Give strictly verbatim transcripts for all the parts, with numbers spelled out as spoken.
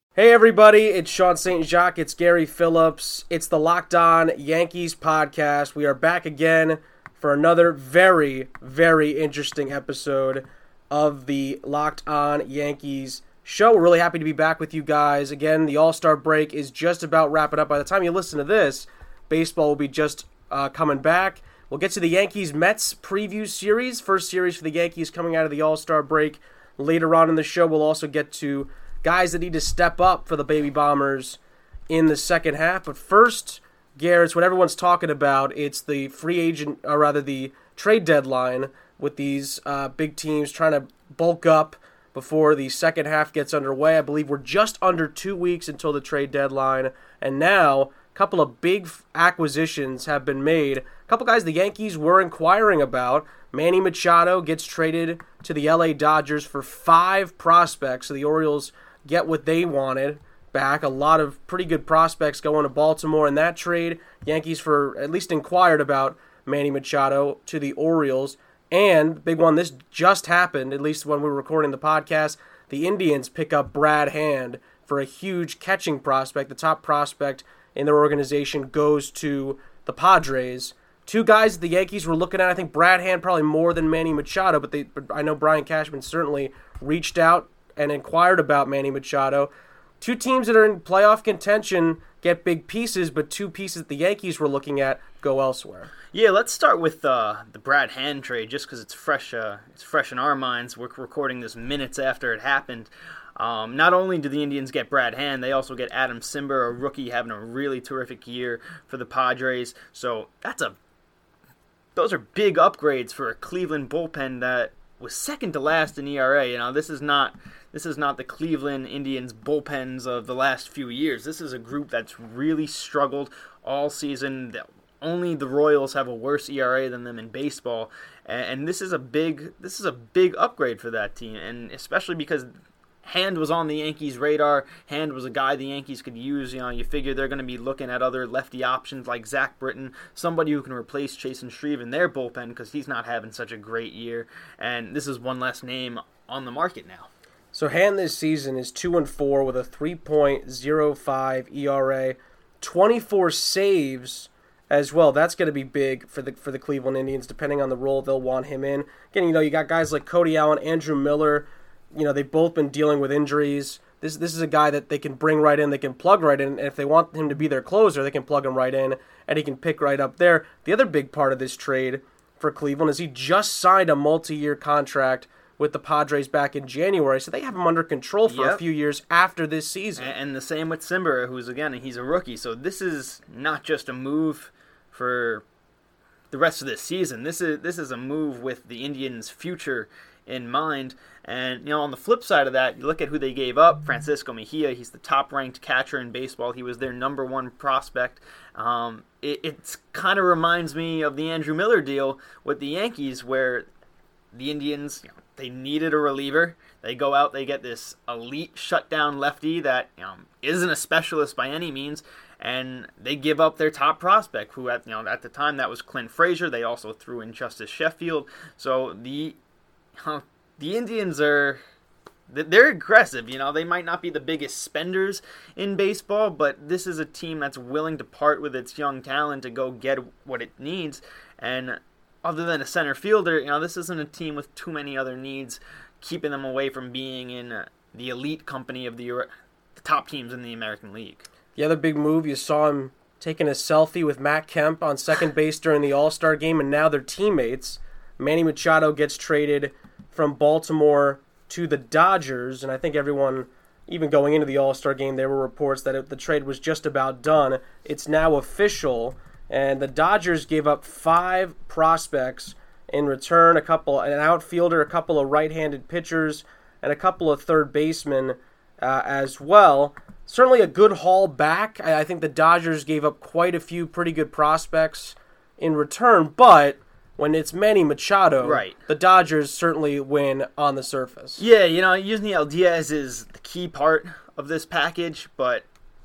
Hey everybody, it's Sean Saint Jacques, it's Gary Phillips, it's the Locked On Yankees podcast. We are back again for another very, very interesting episode of the Locked On Yankees show. We're really happy to be back with you guys. Again, the All-Star break is just about wrapping up. By the time you listen to this, baseball will be just uh, coming back. We'll get to the Yankees-Mets preview series, first series for the Yankees coming out of the All-Star break. Later on in the show, we'll also get to guys that need to step up for the Baby Bombers in the second half. But first, Garrett, it's what everyone's talking about. It's the free agent, or rather the trade deadline with these uh, big teams trying to bulk up before the second half gets underway. I believe we're just under two weeks until the trade deadline. And now, a couple of big acquisitions have been made. A couple guys the Yankees were inquiring about. Manny Machado gets traded to the L A Dodgers for five prospects. So the Orioles get what they wanted back. A lot of pretty good prospects going to Baltimore in that trade. Yankees for at least inquired about Manny Machado to the Orioles. And big one, this just happened, at least when we were recording the podcast. The Indians pick up Brad Hand for a huge catching prospect. The top prospect in their organization goes to the Padres. Two guys the Yankees were looking at. I think Brad Hand probably more than Manny Machado, but they, but I know Brian Cashman certainly reached out and inquired about Manny Machado. Two teams that are in playoff contention get big pieces, but two pieces that the Yankees were looking at go elsewhere. Yeah, let's start with uh, the Brad Hand trade, just because it's fresh. Uh, it's fresh in our minds. We're recording this minutes after it happened. Um, not only do the Indians get Brad Hand, they also get Adam Simber, a rookie having a really terrific year for the Padres. So that's a those are big upgrades for a Cleveland bullpen that was second to last in E R A. You know, this is not this is not the Cleveland Indians bullpens of the last few years. This is a group that's really struggled all season. Only the Royals have a worse E R A than them in baseball, and this is a big this is a big upgrade for that team, and especially because Hand was on the Yankees' radar. Hand was a guy the Yankees could use. You know, you figure they're going to be looking at other lefty options like Zach Britton, somebody who can replace Chasen Shreve in their bullpen because he's not having such a great year. And this is one less name on the market now. So Hand this season is two and four with a three point oh five E R A, twenty-four saves as well. That's going to be big for the for the Cleveland Indians, depending on the role they'll want him in. Again, you know, you got guys like Cody Allen, Andrew Miller. You know, they've both been dealing with injuries. This this is a guy that they can bring right in, they can plug right in, and if they want him to be their closer, they can plug him right in, and he can pick right up there. The other big part of this trade for Cleveland is he just signed a multi-year contract with the Padres back in January, so they have him under control for yep. a few years after this season. And the same with Simber, who's, again, he's a rookie, so this is not just a move for the rest of this season. This is this is a move with the Indians' future in mind. And, you know, on the flip side of that, you look at who they gave up. Francisco Mejia, he's the top-ranked catcher in baseball. He was their number one prospect. Um, it it's kind of reminds me of the Andrew Miller deal with the Yankees, where the Indians, you know, they needed a reliever. They go out, they get this elite shutdown lefty that, you know, isn't a specialist by any means, and they give up their top prospect, who at you know at the time that was Clint Frazier. They also threw in Justice Sheffield. So the Huh, the Indians are, they're aggressive. You know, they might not be the biggest spenders in baseball, but this is a team that's willing to part with its young talent to go get what it needs. And other than a center fielder, you know, this isn't a team with too many other needs, keeping them away from being in the elite company of the, the top teams in the American League. The other big move, you saw him taking a selfie with Matt Kemp on second base during the All-Star game, and now they're teammates. Manny Machado gets traded from Baltimore to the Dodgers, and I think everyone, even going into the All-Star game, there were reports that it, the trade was just about done. It's now official, and the Dodgers gave up five prospects in return, a couple, an outfielder, a couple of right-handed pitchers, and a couple of third basemen uh, as well. Certainly a good haul back. I, I think the Dodgers gave up quite a few pretty good prospects in return, but when it's Manny Machado, right, the Dodgers certainly win on the surface. Yeah, you know, Yusniel Diaz is the key part of this package, but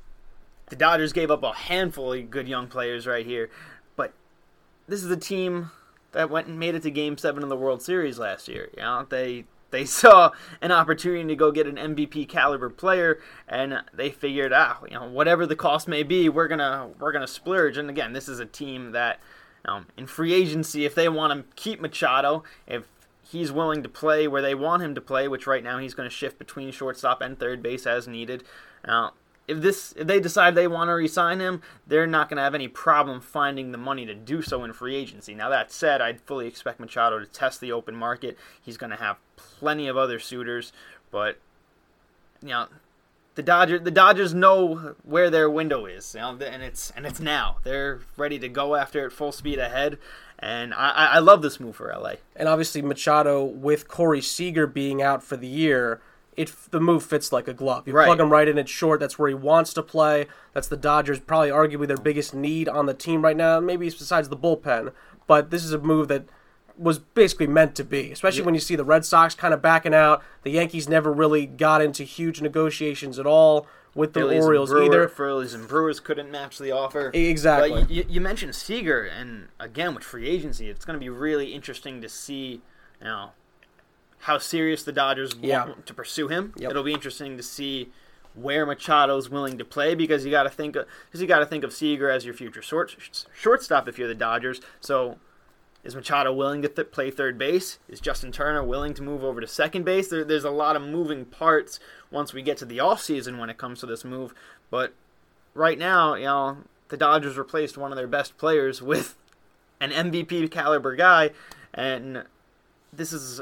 the Dodgers gave up a handful of good young players right here. But this is a team that went and made it to Game seven of the World Series last year. You know, they They saw an opportunity to go get an M V P caliber player, and they figured out, you know, whatever the cost may be, we're gonna we're gonna splurge. And again, this is a team that, um, in free agency, if they want to keep Machado, if he's willing to play where they want him to play, which right now he's going to shift between shortstop and third base as needed. Now, if this if they decide they want to re-sign him, they're not going to have any problem finding the money to do so in free agency. Now, that said, I'd fully expect Machado to test the open market. He's going to have plenty of other suitors, but you know, the Dodgers the Dodgers know where their window is, you know, and it's and it's now. They're ready to go after it full speed ahead, and I, I love this move for L A. And obviously Machado, with Corey Seager being out for the year, it the move fits like a glove. You right. plug him right in at short. That's where he wants to play. That's the Dodgers, probably arguably their biggest need on the team right now, maybe besides the bullpen. But this is a move that was basically meant to be, especially yeah. when you see the Red Sox kind of backing out. The Yankees never really got into huge negotiations at all with the Phillies Orioles and Brewer, either. Phillies and Brewers couldn't match the offer. Exactly. But you, you mentioned Seager, and again with free agency, it's going to be really interesting to see, you know, how serious the Dodgers yeah. want to pursue him. Yep. It'll be interesting to see where Machado's willing to play, because you got to think of because you got to think of Seager as your future short, shortstop if you're the Dodgers. So, is Machado willing to th- play third base? Is Justin Turner willing to move over to second base? There, there's a lot of moving parts once we get to the offseason when it comes to this move. But right now, you know, the Dodgers replaced one of their best players with an M V P caliber guy, and this is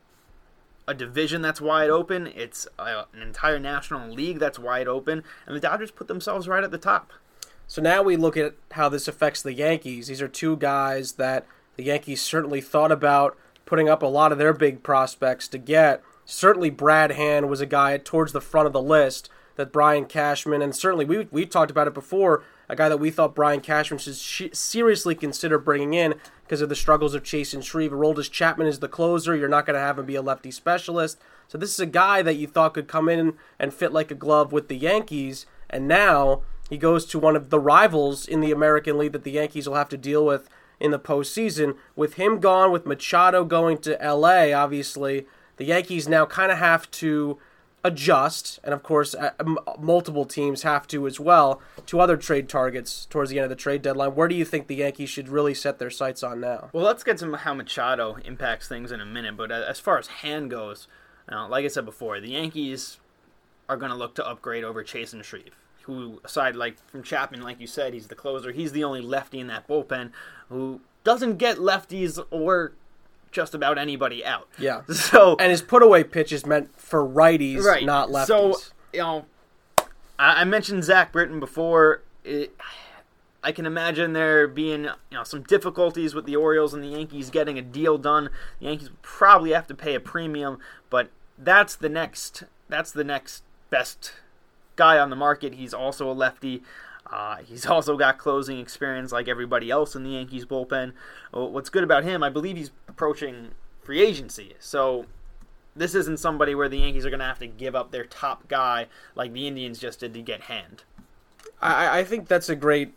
a division that's wide open. It's a, an entire national league that's wide open, and the Dodgers put themselves right at the top. So now we look at how this affects the Yankees. These are two guys that the Yankees certainly thought about putting up a lot of their big prospects to get. Certainly Brad Hand was a guy towards the front of the list that Brian Cashman, and certainly we we talked about it before, a guy that we thought Brian Cashman should sh- seriously consider bringing in because of the struggles of Chase and Shreve. Aroldis Chapman is the closer. You're not going to have him be a lefty specialist. So this is a guy that you thought could come in and fit like a glove with the Yankees, and now he goes to one of the rivals in the American League that the Yankees will have to deal with in the postseason. With him gone, with Machado going to L A, obviously, the Yankees now kind of have to adjust, and of course uh, m- multiple teams have to as well, to other trade targets towards the end of the trade deadline. Where do you think the Yankees should really set their sights on now? Well, let's get to how Machado impacts things in a minute, but as far as Hand goes, uh, like I said before, the Yankees are going to look to upgrade over Chase and Shreve, who, aside like from Chapman, like you said, he's the closer. He's the only lefty in that bullpen who doesn't get lefties or just about anybody out. Yeah. So and his put-away pitch is meant for righties, right. not lefties. So, you know, I, I mentioned Zach Britton before. It, I can imagine there being, you know, some difficulties with the Orioles and the Yankees getting a deal done. The Yankees would probably have to pay a premium, but that's the next. That's the next best guy on the market. He's also a lefty. Uh, he's also got closing experience like everybody else in the Yankees bullpen. What's good about him, I believe he's approaching free agency. So this isn't somebody where the Yankees are going to have to give up their top guy like the Indians just did to get Hand. I, I think that's a great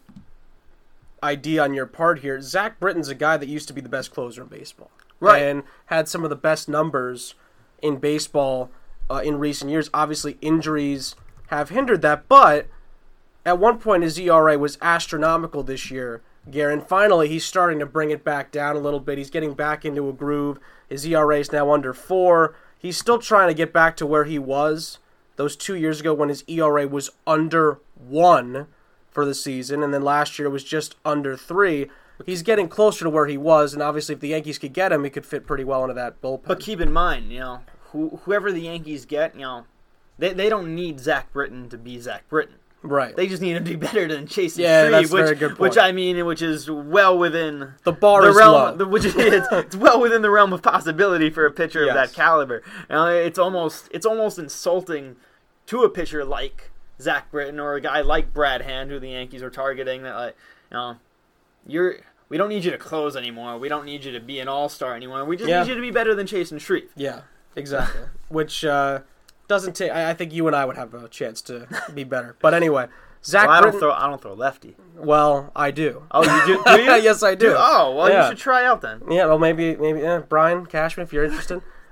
idea on your part here. Zach Britton's a guy that used to be the best closer in baseball. Right. And had some of the best numbers in baseball uh, in recent years. Obviously, injuries have hindered that, but at one point his E R A was astronomical this year, Garen. Finally, he's starting to bring it back down a little bit. He's getting back into a groove. His E R A is now under four. He's still trying to get back to where he was those two years ago when his E R A was under one for the season, and then last year it was just under three. He's getting closer to where he was, and obviously if the Yankees could get him, he could fit pretty well into that bullpen. But keep in mind, you know, who, whoever the Yankees get, you know, they they don't need Zach Britton to be Zach Britton. Right. They just need him to be better than Chase and yeah, Shreve, that's which, a very good point. which I mean, which is well within the bar the is realm, low. The, which is it's, it's well within the realm of possibility for a pitcher yes. of that caliber. You know, it's almost it's almost insulting to a pitcher like Zach Britton or a guy like Brad Hand, who the Yankees are targeting. That like, you know, you're we don't need you to close anymore. We don't need you to be an all-star anymore. We just yeah. need you to be better than Chase and Shreve. Yeah, exactly. which uh, doesn't take. I think you and I would have a chance to be better. But anyway. Zach well, I Britton, don't throw. I don't throw lefty. Well, I do. Oh, you do? do you? Yes, I do. do? Oh, well, yeah. you should try out then. Yeah, well, maybe, maybe yeah, Brian Cashman, if you're interested.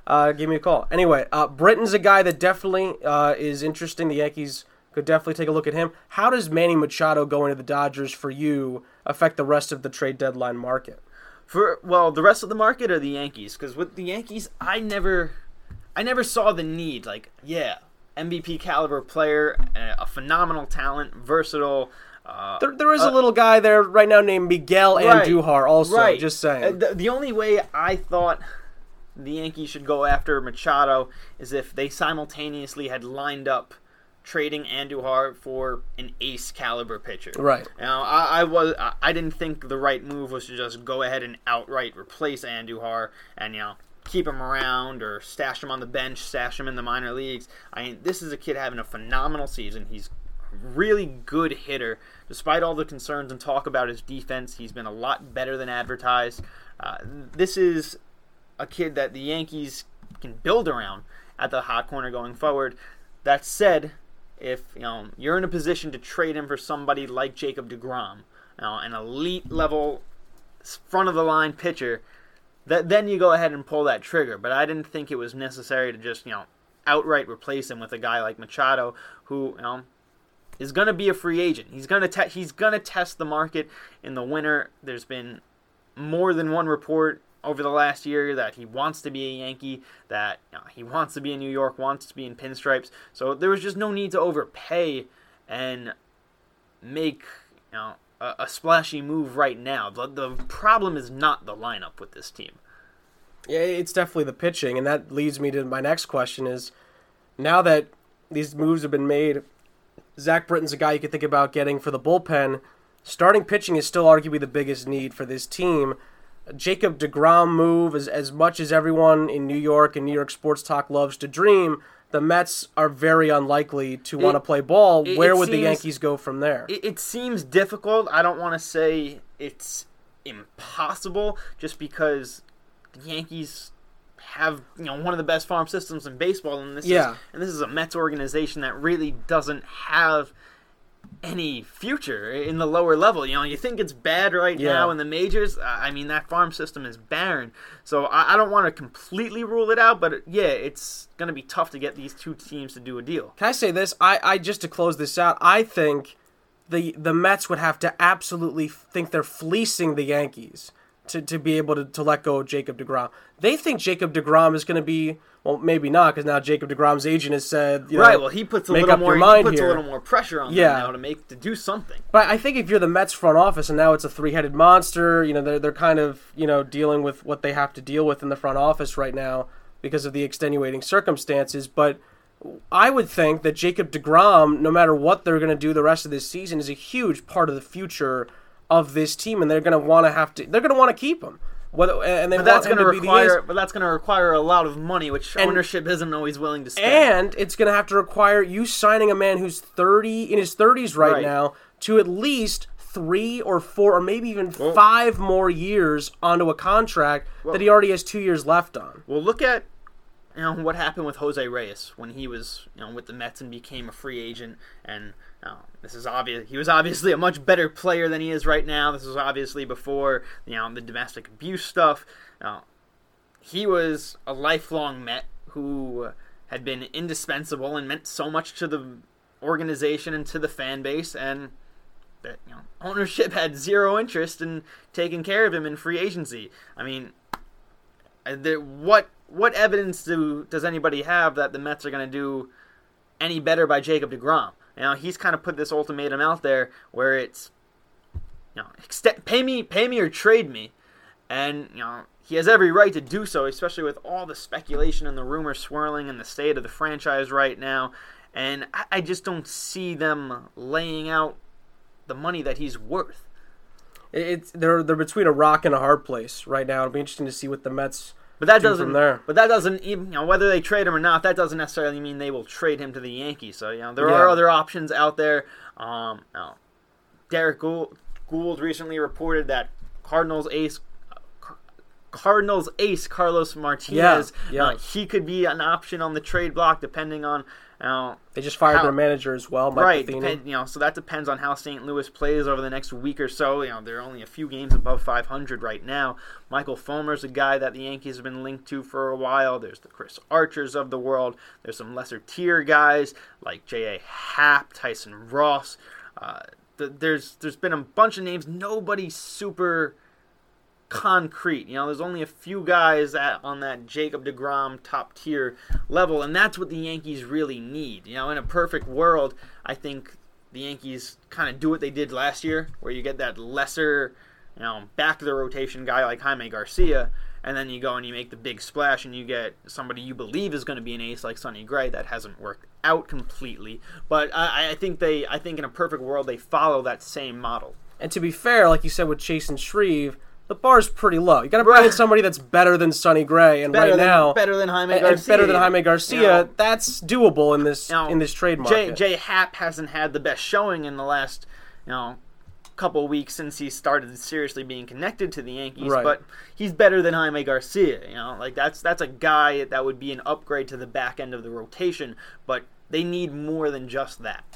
uh, give me a call. Anyway, uh, Britton's a guy that definitely uh, is interesting. The Yankees could definitely take a look at him. How does Manny Machado going to the Dodgers for you affect the rest of the trade deadline market? For well, the rest of the market or the Yankees? Because with the Yankees, I never, I never saw the need. Like, yeah, M V P caliber player, a phenomenal talent, versatile. Uh, there, there is uh, a little guy there right now named Miguel right, Andujar. Also, right. just saying. Uh, the, the only way I thought the Yankees should go after Machado is if they simultaneously had lined up trading Andujar for an ace caliber pitcher. Right. Now, I, I was I didn't think the right move was to just go ahead and outright replace Andujar and you know keep him around or stash him on the bench, stash him in the minor leagues. I mean, this is a kid having a phenomenal season. He's a really good hitter. Despite all the concerns and talk about his defense, he's been a lot better than advertised. Uh, this is a kid that the Yankees can build around at the hot corner going forward. That said, if you know you're in a position to trade him for somebody like Jacob deGrom, you know, an elite level front of the line pitcher, that then you go ahead and pull that trigger. But I didn't think it was necessary to just you know outright replace him with a guy like Machado, who you know is going to be a free agent. He's going to te- he's going to test the market in the winter. There's been more than one report over the last year that he wants to be a Yankee, that you know, he wants to be in New York, wants to be in pinstripes. So there was just no need to overpay and make you know a, a splashy move right now. The, the problem is not the lineup with this team. Yeah, it's definitely the pitching, and that leads me to my next question is, now that these moves have been made, Zach Britton's a guy you could think about getting for the bullpen. Starting pitching is still arguably the biggest need for this team. Jacob deGrom move, as, as much as everyone in New York and New York sports talk loves to dream, the Mets are very unlikely to want to play ball. It, Where it would seems, the Yankees go from there? It, it seems difficult. I don't want to say it's impossible, just because the Yankees have you know one of the best farm systems in baseball, and this yeah. is and this is a Mets organization that really doesn't have any future in the lower level. You know, you think it's bad right yeah. now in the majors. I mean, that farm system is barren. So I, I don't want to completely rule it out, but yeah, it's going to be tough to get these two teams to do a deal. Can I say this? I, I just to close this out, I think the the Mets would have to absolutely think they're fleecing the Yankees to, to be able to, to let go of Jacob deGrom. They think Jacob deGrom is going to be, well, maybe not, because now Jacob deGrom's agent has said, you know, right. Well, he puts a make little up more. your mind he puts here. a little more pressure on yeah. them now to make to do something. But I think if you're the Mets front office and now it's a three-headed monster, you know, they're they're kind of you know dealing with what they have to deal with in the front office right now because of the extenuating circumstances. But I would think that Jacob deGrom, no matter what they're going to do the rest of this season, is a huge part of the future of this team, and they're going to want to have to. They're going to want to keep him. Whether, and they but that's going to require, but that's going to require a lot of money, which and, ownership isn't always willing to spend. And it's going to have to require you signing a man who's thirty in his thirties right, right. now to at least three or four or maybe even well, five more years onto a contract well, that he already has two years left on. Well, look at you know what happened with Jose Reyes when he was you know with the Mets and became a free agent, and you know, this is obvious. He was obviously a much better player than he is right now. This was obviously before you know the domestic abuse stuff. Uh, he was a lifelong Met who had been indispensable and meant so much to the organization and to the fan base, and that you know ownership had zero interest in taking care of him in free agency. I mean, there, what what evidence do does anybody have that the Mets are going to do any better by Jacob deGrom? You know, he's kind of put this ultimatum out there where it's, you know, extend, pay me, pay me or trade me, and you know he has every right to do so, especially with all the speculation and the rumors swirling in the state of the franchise right now. And I, I just don't see them laying out the money that he's worth. It's they're they're between a rock and a hard place right now. It'll be interesting to see what the Mets. But that do doesn't. From there. But that doesn't even. You know, whether they trade him or not, that doesn't necessarily mean they will trade him to the Yankees. So you know, there yeah. are other options out there. Um, you know, Derek Gould, Gould recently reported that Cardinals ace, uh, Cardinals ace Carlos Martinez. Yeah, yeah. Uh, he could be an option on the trade block, depending on Now, They just fired how, their manager as well, Mike right? Matheny. Depend, you know, so that depends on how Saint Louis plays over the next week or so. You know, they're only a few games above five hundred right now. Michael Fulmer's a guy that the Yankees have been linked to for a while. There's the Chris Archers of the world. There's some lesser tier guys like J A. Happ, Tyson Ross. Uh, th- there's there's been a bunch of names. Nobody super concrete. You know, there's only a few guys at, on that Jacob deGrom top tier level, and that's what the Yankees really need. You know, in a perfect world, I think the Yankees kind of do what they did last year, where you get that lesser, you know, back of the rotation guy like Jaime Garcia, and then you go and you make the big splash and you get somebody you believe is going to be an ace like Sonny Gray. That hasn't worked out completely, but I, I think they, I think in a perfect world they follow that same model. And to be fair, like you said with Chase and Shreve, the bar's pretty low. You got to bring in somebody that's better than Sonny Gray, and better right than, now, better than Jaime and, Garcia, and better than Jaime Garcia. You know, that's doable in this you know, in this trade Jay, market. Jay Happ hasn't had the best showing in the last, you know, couple of weeks since he started seriously being connected to the Yankees, Right. but he's better than Jaime Garcia. You know, like that's that's a guy that would be an upgrade to the back end of the rotation, but they need more than just that.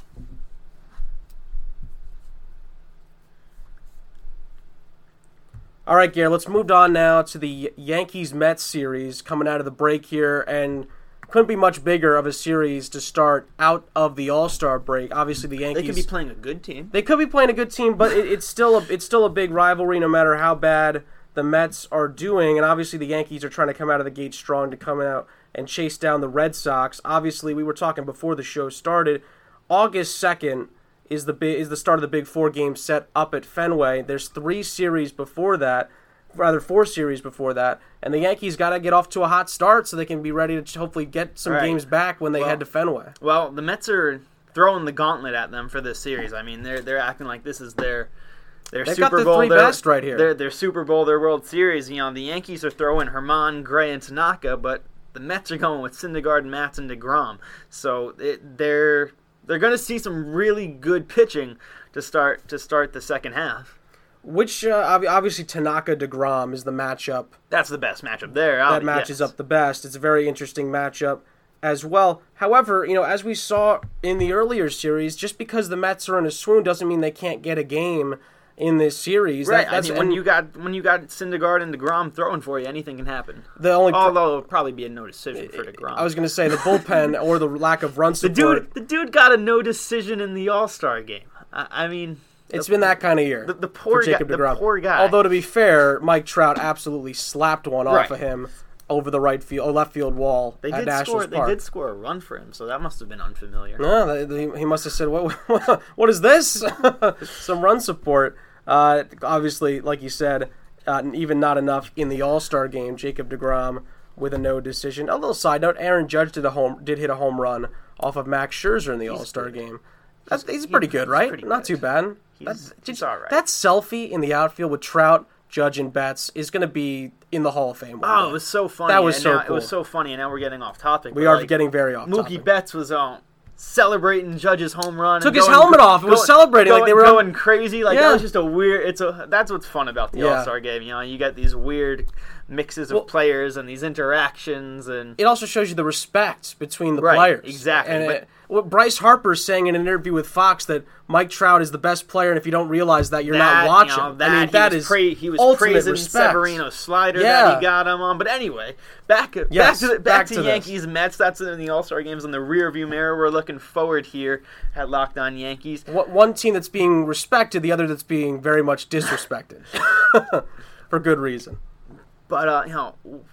All right, Gary, let's move on now to the Yankees-Mets series coming out of the break here, and couldn't be much bigger of a series to start out of the All-Star break. Obviously, the Yankees... They could be playing a good team. They could be playing a good team, but it, it's still a, it's still a big rivalry no matter how bad the Mets are doing, and obviously the Yankees are trying to come out of the gate strong to come out and chase down the Red Sox. Obviously, we were talking before the show started, August second is the big, is the start of the Big Four game set up at Fenway. There's three series before that, rather four series before that, and the Yankees got to get off to a hot start so they can be ready to hopefully get some right. games back when they well, head to Fenway. Well, the Mets are throwing the gauntlet at them for this series. I mean, they're they're acting like this is their their They've Super got the Bowl, three their, best right here. Their, their Super Bowl, their World Series. You know, the Yankees are throwing Herman, Gray, and Tanaka, but the Mets are going with Syndergaard, Matz, and DeGrom. So it, they're they're going to see some really good pitching to start to start the second half. Which, uh, obviously, Tanaka-DeGrom is the matchup. That's the best matchup there. That matches yes. up the best. It's a very interesting matchup as well. However, you know, as we saw in the earlier series, just because the Mets are in a swoon doesn't mean they can't get a game in this series. Right. That, that's I mean, when you got when you got Syndergaard and DeGrom throwing for you, anything can happen. The only pro- Although it'll probably be a no decision for DeGrom. I was going to say the bullpen or the lack of run the support. dude, the dude got a no decision in the All-Star game. I, I mean, It's the, been that kind of year. The, the poor for Jacob guy. DeGrom. The poor guy. Although to be fair, Mike Trout absolutely slapped one Right. off of him over the right field, or left field wall they at did Nationals score. Park. They did score a run for him, so that must have been unfamiliar. No, they, they, he must have said, "What? What is this?" Some run support. Uh, obviously, like you said, uh, even not enough in the All-Star game. Jacob DeGrom with a no decision. A little side note: Aaron Judge did a home did hit a home run off of Max Scherzer in the He's All-Star good. game. That's, he's, He's- pretty good, right? pretty Not good. too bad. He's- That's, he's all right. That selfie in the outfield with Trout, Judge, and Betts is going to be in the Hall of Fame. one Oh, day. it was so funny. That was and so now, cool. It was so funny, and now we're getting off topic. We but, are like, getting very off Mookie topic. Betts was um, celebrating Judge's home run. Took and his going- helmet off. It was going- celebrating like going- they were- going crazy. Like Yeah. that was just a weird. It's a that's what's fun about the Yeah. All-Star game. You know, you get these weird mixes of Well- players and these interactions, and It also shows you the respect between the Right, players. exactly, And but- it, what Bryce Harper saying in an interview with Fox that Mike Trout is the best player, and if you don't realize that, you're that, not watching. You know, that, I mean, he that was is pra- he was ultimate praising respect. Severino's slider Yeah. that he got him on. But anyway, back back Yes, to the, back, back to, to this. Yankees Mets. That's in the All-Star games in the rearview mirror. We're looking forward here at Locked On Yankees. What- One team that's being respected, the other that's being very much disrespected. For good reason. But uh, you know,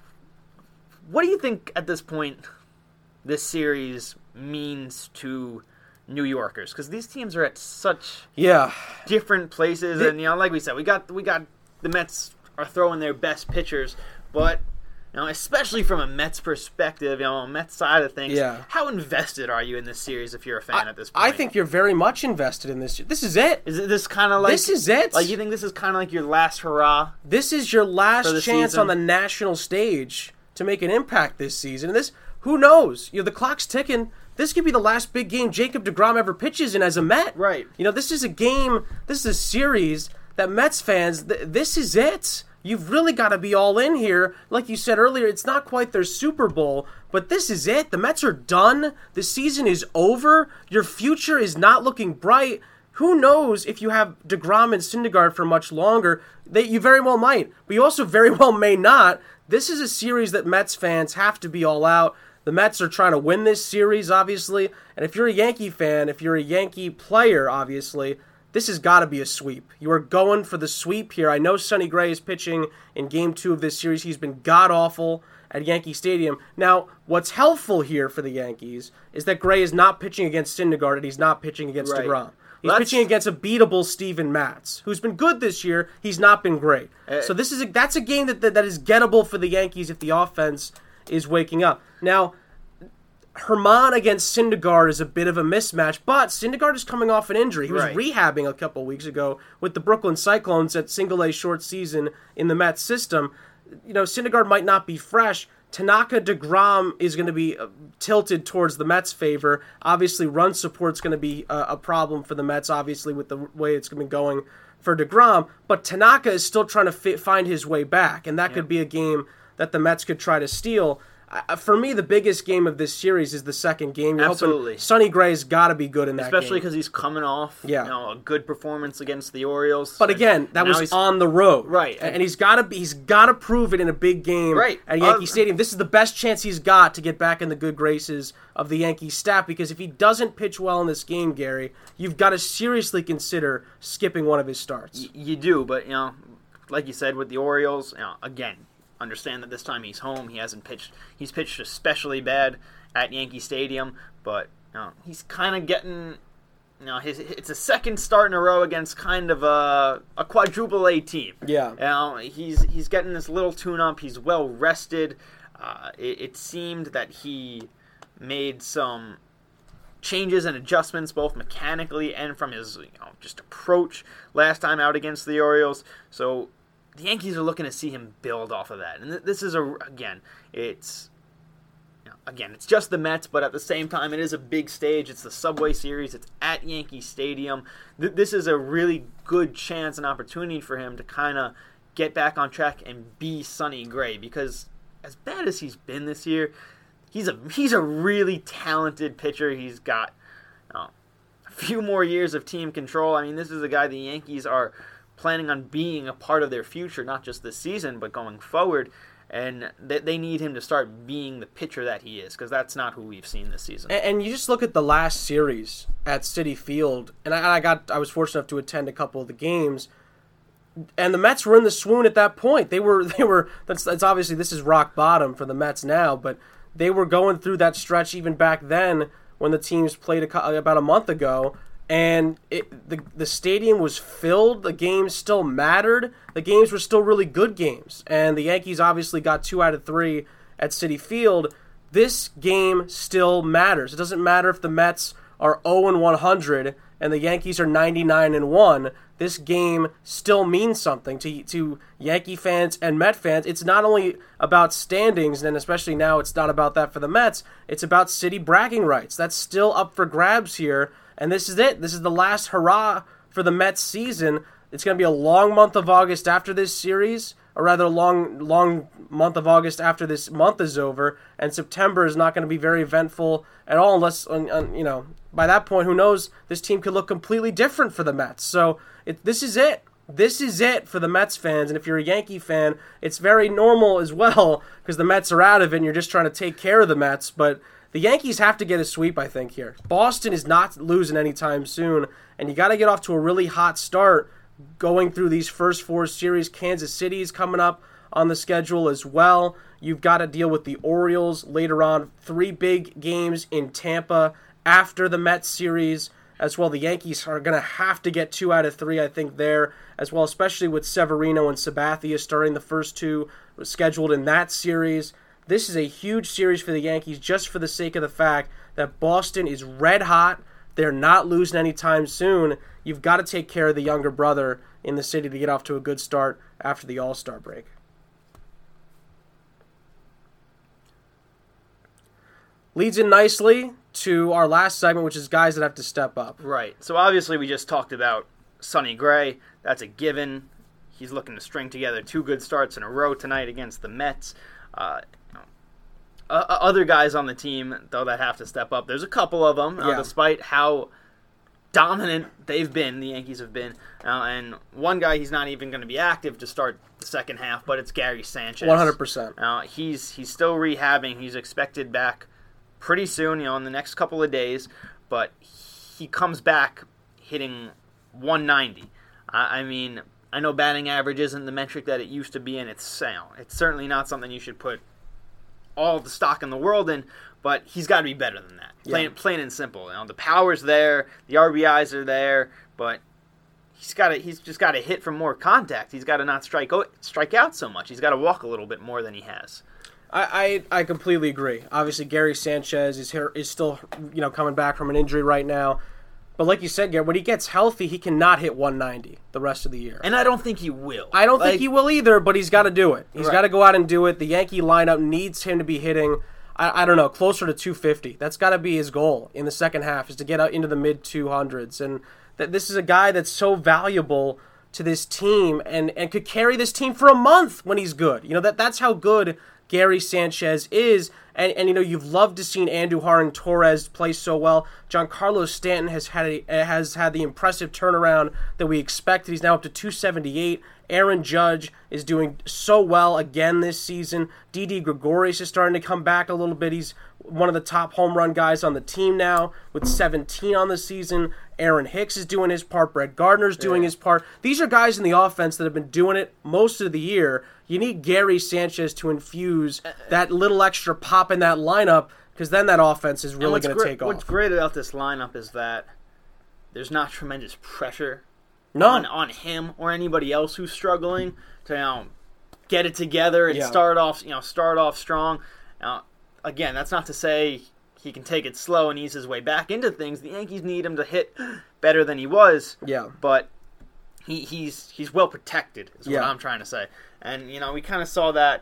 what do you think at this point this series means to New Yorkers? Because these teams are at such Yeah. different places, They- and you know, like we said, we got we got the Mets are throwing their best pitchers, but you know, especially from a Mets perspective, you know, a Mets side of things, Yeah. how invested are you in this series if you're a fan I, at this point? I think you're very much invested in this. This is it. Is it this kind of like This is it. Like you think this is kind of like your last hurrah? This is your last For the chance season. on the national stage to make an impact this season. And this, who knows? You know, the clock's ticking. This could be the last big game Jacob DeGrom ever pitches in as a Met. Right. You know, this is a game, this is a series that Mets fans, th- this is it. you've really got to be all in here. Like you said earlier, it's not quite their Super Bowl, but this is it. The Mets are done. The season is over. Your future is not looking bright. Who knows if you have DeGrom and Syndergaard for much longer? That you very well might, but you also very well may not. This is a series that Mets fans have to be all out. The Mets are trying to win this series, obviously, and if you're a Yankee fan, if you're a Yankee player, obviously, this has got to be a sweep. You are going for the sweep here. I know Sonny Gray is pitching in Game two of this series. He's been god-awful at Yankee Stadium. Now, what's helpful here for the Yankees is that Gray is not pitching against Syndergaard and he's not pitching against right. DeGrom. He's Let's... pitching against a beatable Steven Matz, who's been good this year. He's not been great. Uh, so this is a, that's a game that, that that is gettable for the Yankees if the offense is waking up. Now, Herman against Syndergaard is a bit of a mismatch, but Syndergaard is coming off an injury. He was right. rehabbing a couple weeks ago with the Brooklyn Cyclones at single-A short season in the Mets system. You know, Syndergaard might not be fresh. Tanaka, DeGrom is going to be uh, tilted towards the Mets' favor. Obviously, run support's going to be uh, a problem for the Mets, obviously, with the way it's been going for DeGrom. But Tanaka is still trying to fi- find his way back, and that yeah. could be a game that the Mets could try to steal. Uh, for me, the biggest game of this series is the second game. You're Absolutely. hoping Sonny Gray's got to be good in that Especially game. because he's coming off Yeah. you know, a good performance against the Orioles. But again, that was he's... on the road, right? And he's got to be, he's got to prove it in a big game right. at Yankee uh, Stadium. This is the best chance he's got to get back in the good graces of the Yankees staff. Because if he doesn't pitch well in this game, Gary, you've got to seriously consider skipping one of his starts. Y- you do, but you know, like you said with the Orioles, you know, again. Understand that this time he's home. He hasn't pitched. He's pitched especially bad at Yankee Stadium, but you know, he's kind of getting. You know, his it's a second start in a row against kind of a a quadruple A team. Yeah. You know, he's he's getting this little tune-up. He's well rested. Uh, it, it seemed that he made some changes and adjustments both mechanically and from his you know just approach last time out against the Orioles. So. The Yankees are looking to see him build off of that. And this is, a again, it's you know, again, it's just the Mets, but at the same time, it is a big stage. It's the Subway Series. It's at Yankee Stadium. This is a really good chance and opportunity for him to kind of get back on track and be Sonny Gray. Because as bad as he's been this year, he's a, he's a really talented pitcher. He's got you know, a few more years of team control. I mean, this is a guy the Yankees are planning on being a part of their future, not just this season, but going forward. And they, they need him to start being the pitcher that he is, because that's not who we've seen this season. And, and you just look at the last series at Citi Field, and I, I got I was fortunate enough to attend a couple of the games, and the Mets were in the swoon at that point. They were they were that's that's obviously this is rock bottom for the Mets now, but they were going through that stretch even back then when the teams played a, about a month ago. And it, the the stadium was filled. The games still mattered. The games were still really good games. And the Yankees obviously got two out of three at Citi Field. This game still matters. It doesn't matter if the Mets are oh and one hundred and the Yankees are ninety-nine and one. This game still means something to to Yankee fans and Met fans. It's not only about standings, and especially now it's not about that for the Mets. It's about city bragging rights. That's still up for grabs here. And this is it. This is the last hurrah for the Mets season. It's going to be a long month of August after this series, or rather a long, long month of August after this month is over. And September is not going to be very eventful at all unless, you know, by that point, who knows, this team could look completely different for the Mets. So it, this is it. This is it for the Mets fans. And if you're a Yankee fan, it's very normal as well because the Mets are out of it and you're just trying to take care of the Mets. But the Yankees have to get a sweep, I think, here. Boston is not losing anytime soon, and you got to get off to a really hot start going through these first four series. Kansas City is coming up on the schedule as well. You've got to deal with the Orioles later on. Three big games in Tampa after the Mets series as well. The Yankees are going to have to get two out of three, I think, there as well, especially with Severino and Sabathia starting the first two scheduled in that series. This is a huge series for the Yankees just for the sake of the fact that Boston is red hot. They're not losing anytime soon. You've got to take care of the younger brother in the city to get off to a good start after the All-Star break. Leads in nicely to our last segment, which is guys that have to step up. Right. So obviously we just talked about Sonny Gray. That's a given. he's looking to string together two good starts in a row tonight against the Mets. Uh, you know, uh, other guys on the team, though, that have to step up. There's a couple of them, uh, Yeah. despite how dominant they've been, the Yankees have been. Uh, and one guy, he's not even going to be active to start the second half, but it's Gary Sanchez. one hundred percent. Uh, he's he's still rehabbing. He's expected back pretty soon, you know, in the next couple of days. But he comes back hitting one ninety. I, I mean, I know batting average isn't the metric that it used to be, and it's you know, it's certainly not something you should put all the stock in the world in. But he's got to be better than that. Plain, Yeah. plain and simple. You know, the power's there, the R B Is are there, but he's got to. He's just got to hit from more contact. He's got to not strike out, strike out so much. He's got to walk a little bit more than he has. I, I, I completely agree. Obviously, Gary Sanchez is here, is still you know coming back from an injury right now. But like you said, Gary, when he gets healthy, he cannot hit one ninety the rest of the year. And I don't think he will. I don't Like, think he will either, but he's got to do it. He's Right. got to go out and do it. The Yankee lineup needs him to be hitting, I, I don't know, closer to two fifty. That's got to be his goal in the second half, is to get out into the mid two hundreds. And th- this is a guy that's so valuable to this team and, and could carry this team for a month when he's good. You know, that that's how good Gary Sanchez is. And, and you know, you've loved to see Andujar and Torres play so well. Giancarlo Stanton has had a, has had the impressive turnaround that we expected. He's now up to two seventy-eight. Aaron Judge is doing so well again this season. Didi Gregorius is starting to come back a little bit. He's one of the top home run guys on the team now with seventeen on the season. Aaron Hicks is doing his part. Brett Gardner's doing Yeah. his part. These are guys in the offense that have been doing it most of the year. You need Gary Sanchez to infuse that little extra pop in that lineup, because then that offense is And really what's going to gre- take off. What's great about this lineup is that there's not tremendous pressure No. on, on him or anybody else who's struggling to you know, get it together and Yeah. start off you know start off strong. Now, again, that's not to say he can take it slow and ease his way back into things. The Yankees need him to hit better than he was. Yeah. But he, he's he's well protected, is Yeah. what I'm trying to say. And you know, we kind of saw that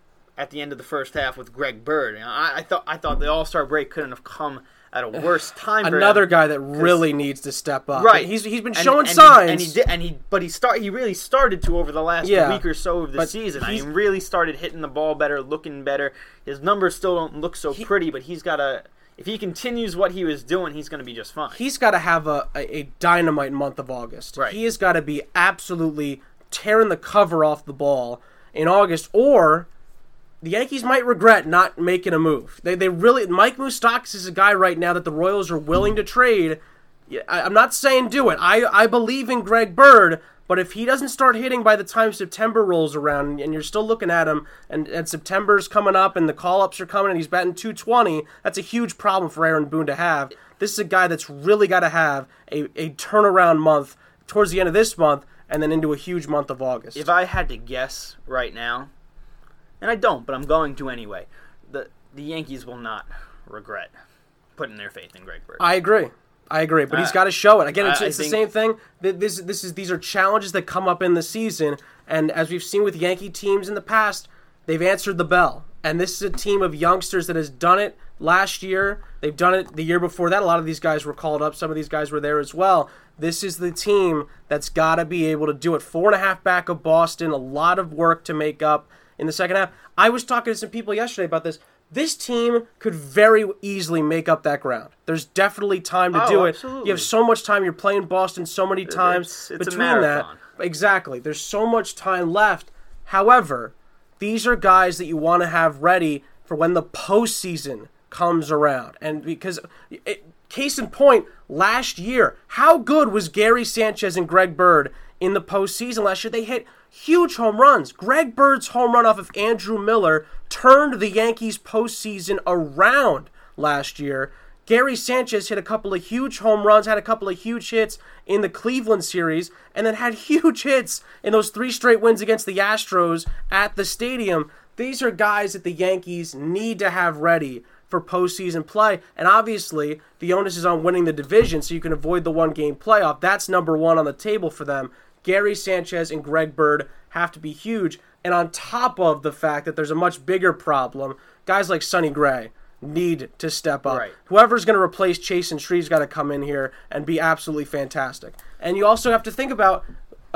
at the end of the first half with Greg Bird. You know, I, I thought I thought the All-Star break couldn't have come at a worse time for Another him. guy that really needs to step up. Right. He's he's been And- showing and he- signs. and he did, and he, but he start, he really started to over the last Yeah, week or so of the but season. I he's- mean, really started hitting the ball better, looking better. His numbers still don't look so pretty, but he's got a. If he continues what he was doing, he's going to be just fine. He's got to have a, a, a dynamite month of August. Right. He has got to be absolutely tearing the cover off the ball in August, or the Yankees might regret not making a move. They they really Mike Moustakas is a guy right now that the Royals are willing to trade. Yeah, I, I'm not saying do it. I I believe in Greg Bird, but if he doesn't start hitting by the time September rolls around, and you're still looking at him, and, and September's coming up, and the call-ups are coming, and he's batting two twenty, that's a huge problem for Aaron Boone to have. This is a guy that's really got to have a, a turnaround month towards the end of this month, and then into a huge month of August. If I had to guess right now, and I don't, but I'm going to anyway, the the Yankees will not regret putting their faith in Greg Bird. I agree. I agree, but he's Uh, got to show it. Again, it's, I- I it's the think- same thing. Th- This, this is these are challenges that come up in the season, and as we've seen with Yankee teams in the past, they've answered the bell. And this is a team of youngsters that has done it last year. They've done it the year before that. A lot of these guys were called up. Some of these guys were there as well. This is the team that's got to be able to do it. Four and a half back of Boston. A lot of work to make up in the second half. I was talking to some people yesterday about this. This team could very easily make up that ground. There's definitely time to Oh, do it. absolutely. You have so much time. You're playing Boston so many times It's- it's a between that. marathon. Exactly. There's so much time left. However, these are guys that you want to have ready for when the postseason comes around. And because, it, case in point, last year, how good was Gary Sanchez and Greg Bird in the postseason last year? They hit huge home runs. Greg Bird's home run off of Andrew Miller turned the Yankees' postseason around last year. Gary Sanchez hit a couple of huge home runs, had a couple of huge hits in the Cleveland series, and then had huge hits in those three straight wins against the Astros at the stadium. These are guys that the Yankees need to have ready for postseason play. And obviously, the onus is on winning the division so you can avoid the one-game playoff. That's number one on the table for them. Gary Sanchez and Greg Bird have to be huge. And on top of the fact that there's a much bigger problem, guys like Sonny Gray need to step up. Right. Whoever's going to replace Chase and Shreve's got to come in here and be absolutely fantastic. And you also have to think about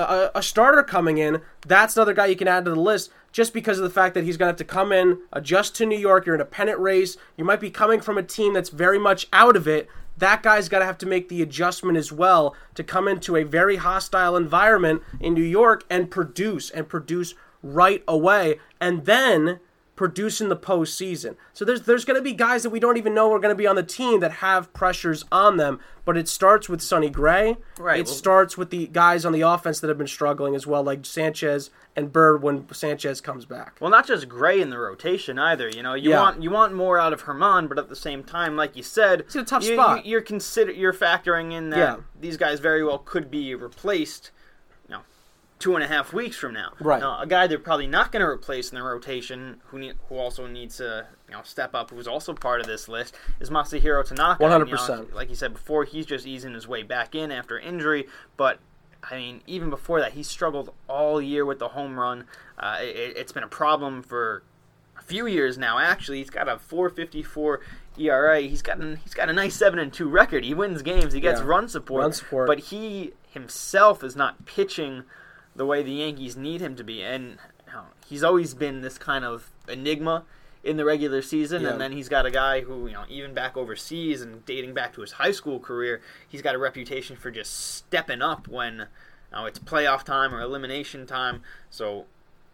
a, a starter coming in, that's another guy you can add to the list just because of the fact that he's going to have to come in, adjust to New York. You're in a pennant race. You might be coming from a team that's very much out of it. That guy's got to have to make the adjustment as well to come into a very hostile environment in New York and produce and produce right away. And then produce in the postseason. So there's there's going to be guys that we don't even know are going to be on the team that have pressures on them, but it starts with Sonny Gray. Right. It well, starts with the guys on the offense that have been struggling as well, like Sanchez and Bird when Sanchez comes back. Well, not just Gray in the rotation either. You know, you Yeah. want you want more out of Herman, but at the same time, like you said, It's in a tough you, spot. You, you're consider you're factoring in that Yeah. these guys very well could be replaced. You know, two and a half weeks from now. Right. Now, a guy they're probably not going to replace in the rotation, who need, who also needs to you know step up, who's also part of this list, is Masahiro Tanaka. one hundred You know, percent. like you said before, he's just easing his way back in after injury, but. I mean, even before that, he struggled all year with the home run. Uh, it, it's been a problem for a few years now. Actually, he's got a four fifty-four E R A. He's got an, he's got a nice seven and two record. He wins games. He gets Yeah. run support. Run support. But he himself is not pitching the way the Yankees need him to be, and you know, he's always been this kind of enigma in the regular season, Yeah. and then he's got a guy who, you know, even back overseas and dating back to his high school career, he's got a reputation for just stepping up when you know, it's playoff time or elimination time. So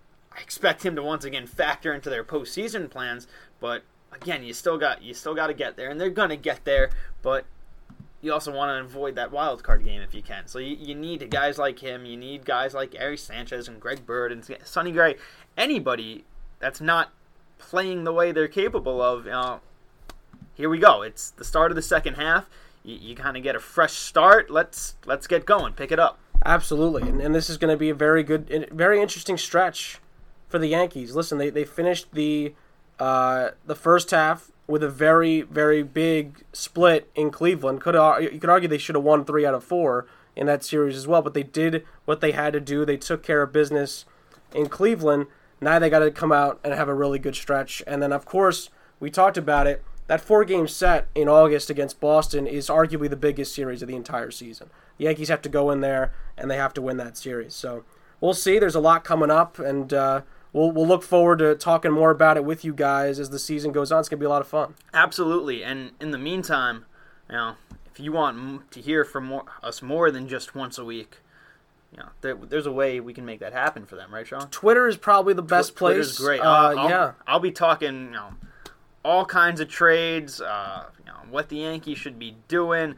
I expect him to once again factor into their postseason plans. But again, you still got you still got to get there, and they're gonna get there. But you also want to avoid that wild card game if you can. So you, you need guys like him. You need guys like Gary Sanchez and Greg Bird and Sonny Gray. Anybody that's not playing the way they're capable of, you know, here we go. It's the start of the second half. You, you kind of get a fresh start. Let's let's get going. Pick it up. Absolutely, and, and this is going to be a very good, very interesting stretch for the Yankees. Listen, they, they finished the uh, the first half with a very, very big split in Cleveland. Could you could argue they should have won three out of four in that series as well, but they did what they had to do. They took care of business in Cleveland. Now they got to come out and have a really good stretch. And then, of course, we talked about it. That four-game set in August against Boston is arguably the biggest series of the entire season. The Yankees have to go in there, and they have to win that series. So we'll see. There's a lot coming up, and uh, we'll we'll look forward to talking more about it with you guys as the season goes on. It's going to be a lot of fun. Absolutely. And in the meantime, you know, if you want m- to hear from more, us more than just once a week, you know, there, there's a way we can make that happen for them, right, Sean? Twitter is probably the best Tw- place. Twitter's great. Uh, Uh, I'll, yeah. I'll be talking, you know, all kinds of trades, uh, you know, what the Yankees should be doing.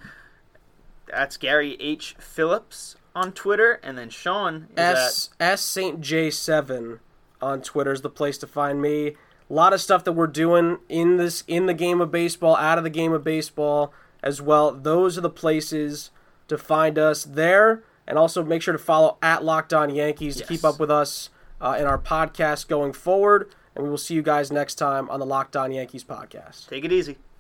That's Gary H. Phillips on Twitter, and then Sean is S S Saint J seven on Twitter is the place to find me. A lot of stuff that we're doing in this in the game of baseball, out of the game of baseball as well. Those are the places to find us there, and also make sure to follow at Locked On Yankees to Yes. keep up with us uh, in our podcast going forward. And we will see you guys next time on the Locked On Yankees podcast. at Take it easy.